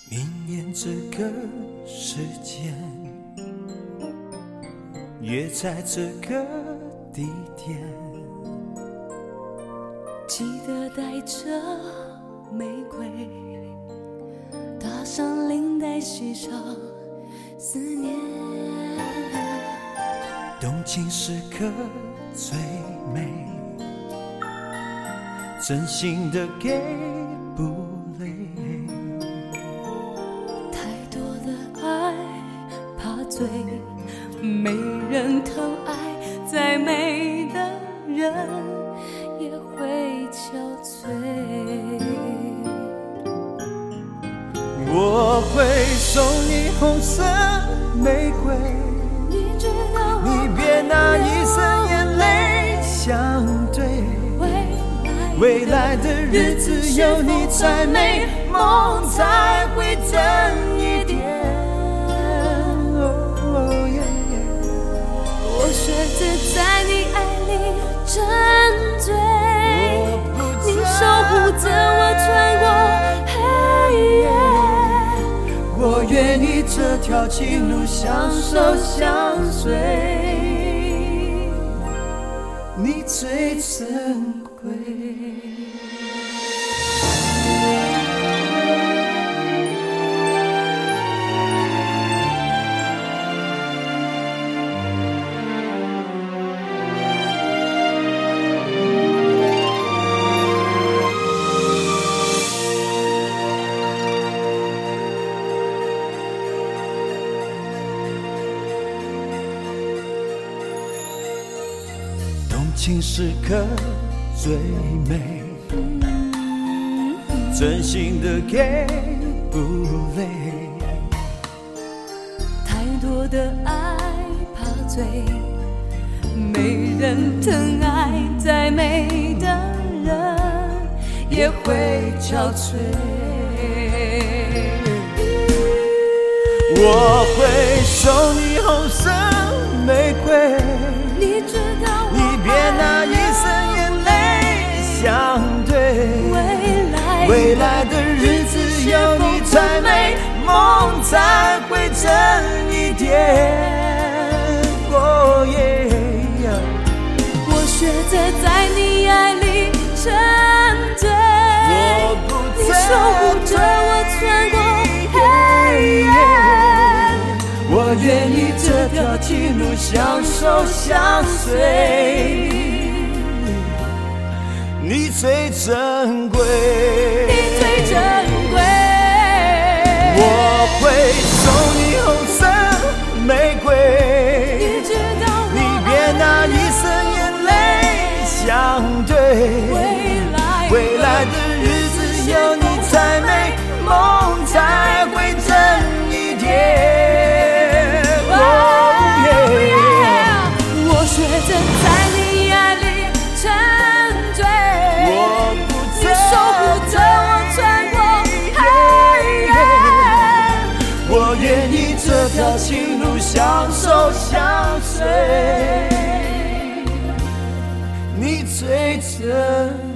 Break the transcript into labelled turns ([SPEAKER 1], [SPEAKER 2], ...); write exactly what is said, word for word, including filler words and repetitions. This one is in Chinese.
[SPEAKER 1] 明年这个时间，约在这个地点，
[SPEAKER 2] 记得带着玫瑰，搭上领带，系上思念。
[SPEAKER 1] 动情时刻最美，真心的给不累。
[SPEAKER 2] 太多的爱怕醉，没人疼爱，再美的人也会憔悴。
[SPEAKER 1] 我会送你红色玫瑰，
[SPEAKER 2] 你知道
[SPEAKER 1] 你别拿一生眼泪相对，未来的日子有你才美，梦才会真一点。哦耶耶，
[SPEAKER 2] 我学着在你爱里沉醉，你守护着我穿过黑夜。
[SPEAKER 1] 我愿意这条情路相守相随，你最珍贵。动情时刻最美，真心的给不累。
[SPEAKER 2] 太多的爱怕醉，没人疼爱，再美的人也会憔悴。
[SPEAKER 1] 我会送你红色玫瑰，
[SPEAKER 2] 你知道
[SPEAKER 1] 你别拿一生眼泪相对，未来的日子有你才美，梦才会真一点。哦耶，
[SPEAKER 2] 我学着在你爱里沉醉，你守护着我穿过黑夜。
[SPEAKER 1] 我愿意这条情路相守相随，你最珍贵，
[SPEAKER 2] 你最珍贵。
[SPEAKER 1] 我会送你红色玫瑰，
[SPEAKER 2] 你知道
[SPEAKER 1] 你别拿一生眼泪相对，未来的日子有你才美，梦才会真一点。
[SPEAKER 2] 我学着在你爱里沉醉，你守护着我穿过黑夜。
[SPEAKER 1] 我愿意这条情路相守相随，你最珍贵。